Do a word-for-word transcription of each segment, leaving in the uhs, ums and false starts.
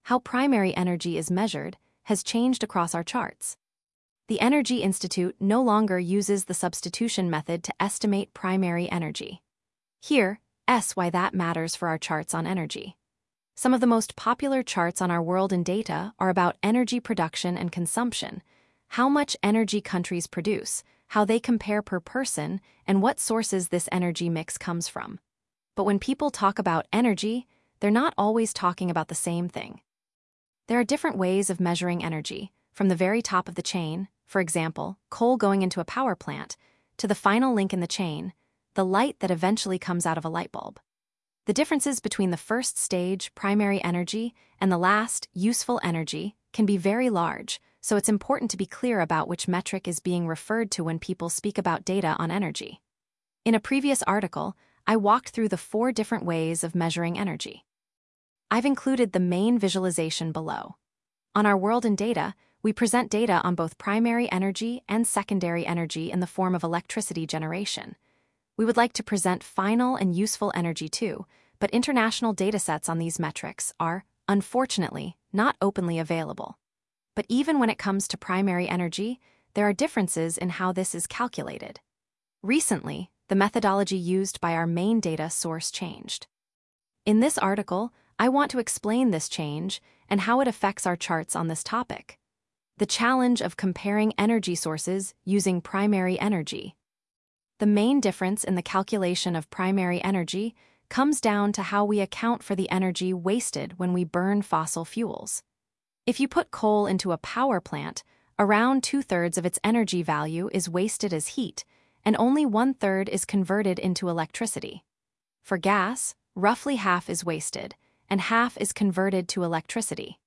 how primary energy is measured has changed across our charts. The Energy Institute no longer uses the substitution method to estimate primary energy. Here, S why that matters for our charts on energy. Some of the most popular charts on our World in Data are about energy production and consumption, how much energy countries produce, how they compare per person, and what sources this energy mix comes from. But when people talk about energy, they're not always talking about the same thing. There are different ways of measuring energy, from the very top of the chain, for example, coal going into a power plant, to the final link in the chain, the light that eventually comes out of a light bulb. The differences between the first stage, primary energy, and the last, useful energy, can be very large, so it's important to be clear about which metric is being referred to when people speak about data on energy. In a previous article, I walked through the four different ways of measuring energy. I've included the main visualization below. On our World in Data, we present data on both primary energy and secondary energy in the form of electricity generation. We would like to present final and useful energy too, but international datasets on these metrics are, unfortunately, not openly available. But even when it comes to primary energy, there are differences in how this is calculated. Recently, the methodology used by our main data source changed. In this article, I want to explain this change and how it affects our charts on this topic. The challenge of comparing energy sources using primary energy. The main difference in the calculation of primary energy comes down to how we account for the energy wasted when we burn fossil fuels. If you put coal into a power plant, around two-thirds of its energy value is wasted as heat, and only one-third is converted into electricity. For gas, roughly half is wasted, and half is converted to electricity.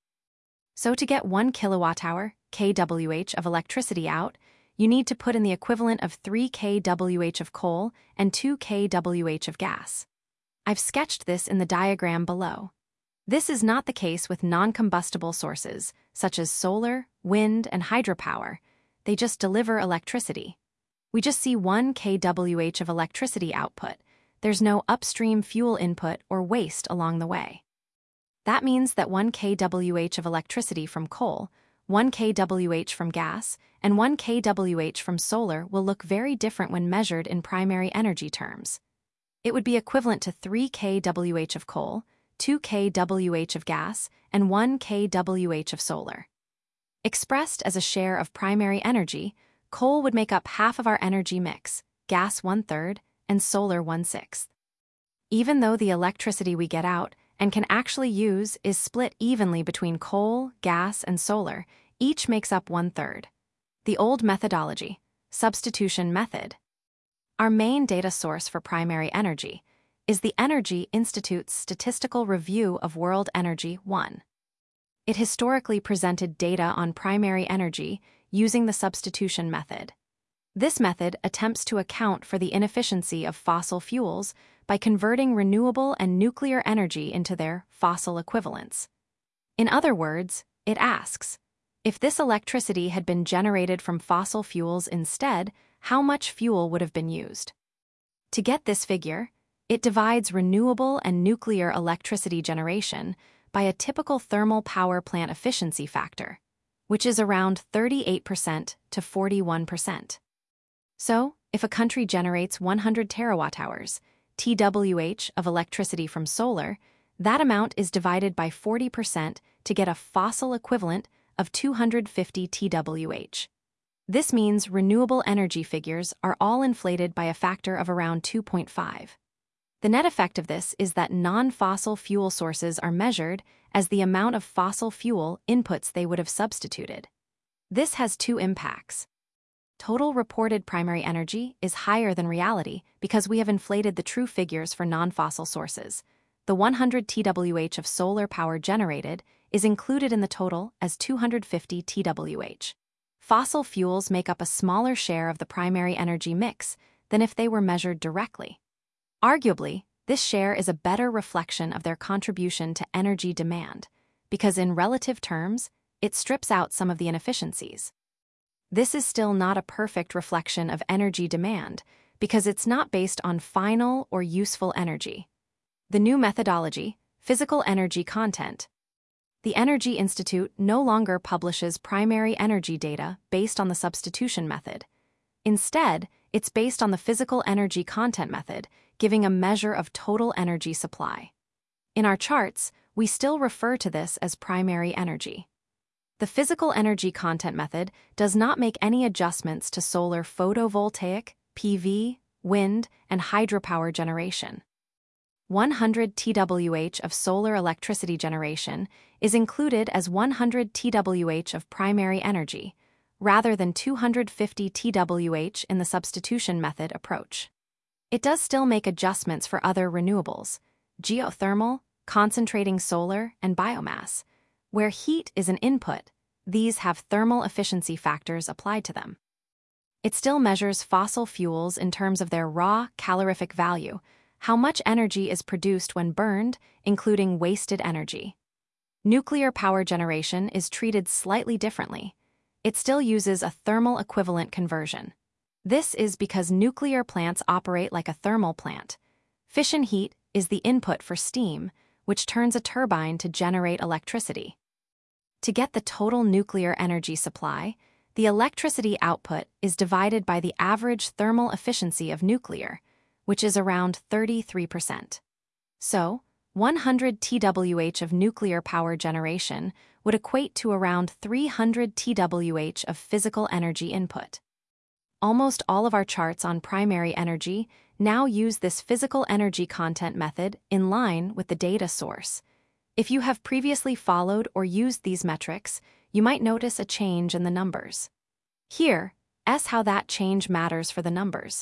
So to get one kilowatt-hour, kWh, of electricity out, you need to put in the equivalent of three kWh of coal and two kWh of gas. I've sketched this in the diagram below. This is not the case with non-combustible sources, such as solar, wind, and hydropower. They just deliver electricity. We just see one kWh of electricity output. There's no upstream fuel input or waste along the way. That means that one kWh of electricity from coal, one kWh from gas, and one kWh from solar will look very different when measured in primary energy terms. It would be equivalent to three kWh of coal, two kWh of gas, and one kWh of solar. Expressed as a share of primary energy, coal would make up half of our energy mix, gas one-third, and solar one-sixth. Even though the electricity we get out and can actually use is split evenly between coal, gas, and solar, each makes up one-third. The old methodology, substitution method. Our main data source for primary energy is the Energy Institute's Statistical Review of World Energy one. It historically presented data on primary energy using the substitution method. This method attempts to account for the inefficiency of fossil fuels by converting renewable and nuclear energy into their fossil equivalents. In other words, it asks, if this electricity had been generated from fossil fuels instead, how much fuel would have been used? To get this figure, it divides renewable and nuclear electricity generation by a typical thermal power plant efficiency factor, which is around thirty-eight percent to forty-one percent. So, if a country generates one hundred terawatt hours, T W H, of electricity from solar, that amount is divided by forty percent to get a fossil equivalent of two hundred fifty T W H. This means renewable energy figures are all inflated by a factor of around two point five. The net effect of this is that non-fossil fuel sources are measured as the amount of fossil fuel inputs they would have substituted. This has two impacts. Total reported primary energy is higher than reality because we have inflated the true figures for non-fossil sources. The one hundred T W H of solar power generated is included in the total as two hundred fifty T W H. Fossil fuels make up a smaller share of the primary energy mix than if they were measured directly. Arguably, this share is a better reflection of their contribution to energy demand, because in relative terms, it strips out some of the inefficiencies. This is still not a perfect reflection of energy demand, because it's not based on final or useful energy. The new methodology, physical energy content, The Energy Institute no longer publishes primary energy data based on the substitution method. Instead, it's based on the physical energy content method, giving a measure of total energy supply. In our charts, we still refer to this as primary energy. The physical energy content method does not make any adjustments to solar photovoltaic, P V, wind, and hydropower generation. one hundred terawatt-hours of solar electricity generation is included as one hundred terawatt-hours of primary energy, rather than two hundred fifty terawatt-hours in the substitution method approach. It does still make adjustments for other renewables, geothermal, concentrating solar, and biomass. Where heat is an input, these have thermal efficiency factors applied to them. It still measures fossil fuels in terms of their raw calorific value, how much energy is produced when burned, including wasted energy. Nuclear power generation is treated slightly differently. It still uses a thermal equivalent conversion. This is because nuclear plants operate like a thermal plant. Fission heat is the input for steam, which turns a turbine to generate electricity. To get the total nuclear energy supply, the electricity output is divided by the average thermal efficiency of nuclear, which is around thirty-three percent. So, one hundred terawatt-hours of nuclear power generation would equate to around three hundred terawatt-hours of physical energy input. Almost all of our charts on primary energy now use this physical energy content method in line with the data source. If you have previously followed or used these metrics, you might notice a change in the numbers. Here, S how that change matters for the numbers.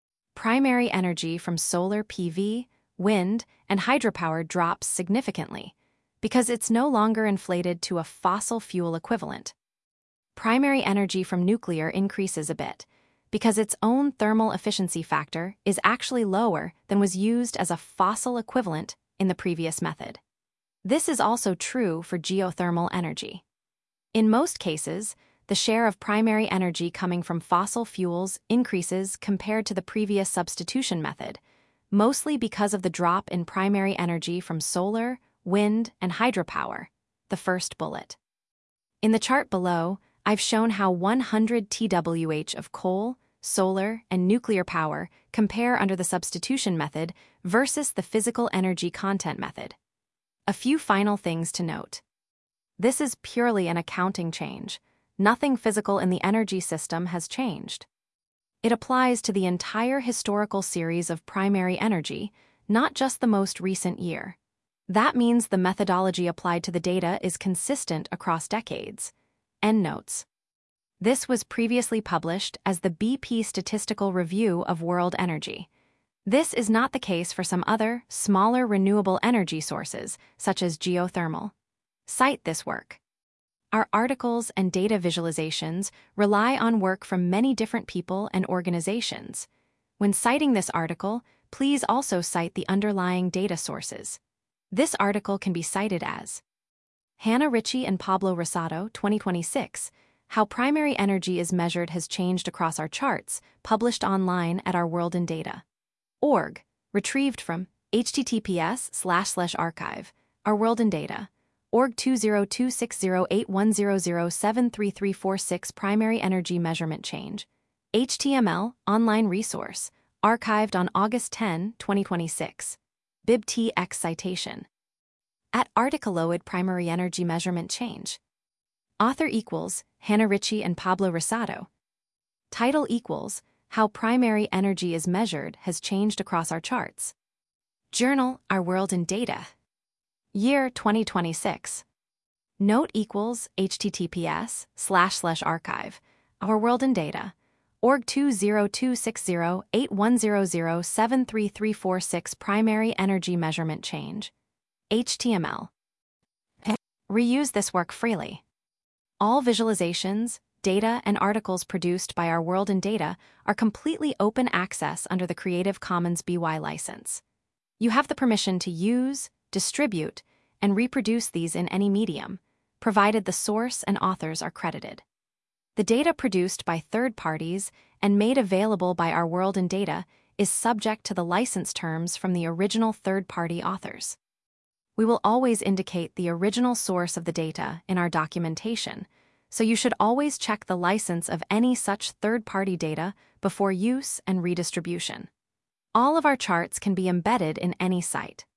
Primary energy from solar P V, wind, and hydropower drops significantly because it's no longer inflated to a fossil fuel equivalent. Primary energy from nuclear increases a bit because its own thermal efficiency factor is actually lower than was used as a fossil equivalent in the previous method. This is also true for geothermal energy. In most cases, the share of primary energy coming from fossil fuels increases compared to the previous substitution method, mostly because of the drop in primary energy from solar, wind, and hydropower, the first bullet. In the chart below, I've shown how one hundred terawatt-hours of coal, solar, and nuclear power compare under the substitution method versus the physical energy content method. A few final things to note. This is purely an accounting change. Nothing physical in the energy system has changed. It applies to the entire historical series of primary energy, not just the most recent year. That means the methodology applied to the data is consistent across decades. Endnotes. This was previously published as the B P Statistical Review of World Energy. This is not the case for some other, smaller renewable energy sources, such as geothermal. Cite this work. Our articles and data visualizations rely on work from many different people and organizations. When citing this article, please also cite the underlying data sources. This article can be cited as Hannah Ritchie and Pablo Rosado, twenty twenty-six, How Primary Energy is Measured Has Changed Across Our Charts, published online at Our World in Data. Org, retrieved from https slash slash archive, Our World in Data. org two zero two six zero eight one zero zero seven three three four six Primary Energy Measurement Change. H T M L, online resource, archived on August tenth, twenty twenty-six. BibTX citation. At Articuloid Primary Energy Measurement Change. Author equals Hannah Ritchie and Pablo Rosado. Title equals How Primary Energy is Measured Has Changed Across Our Charts. Journal, Our World in Data. Year twenty twenty-six. Note equals https slash slash archive, Our World in Data, org two zero two six zero eight one zero zero seven three three four six Primary Energy Measurement Change. H T M L. Reuse this work freely. All visualizations, data, and articles produced by Our World in Data are completely open access under the Creative Commons B Y license. You have the permission to use, distribute, and reproduce these in any medium, provided the source and authors are credited. The data produced by third parties and made available by Our World in Data is subject to the license terms from the original third-party authors. We will always indicate the original source of the data in our documentation, so you should always check the license of any such third-party data before use and redistribution. All of our charts can be embedded in any site.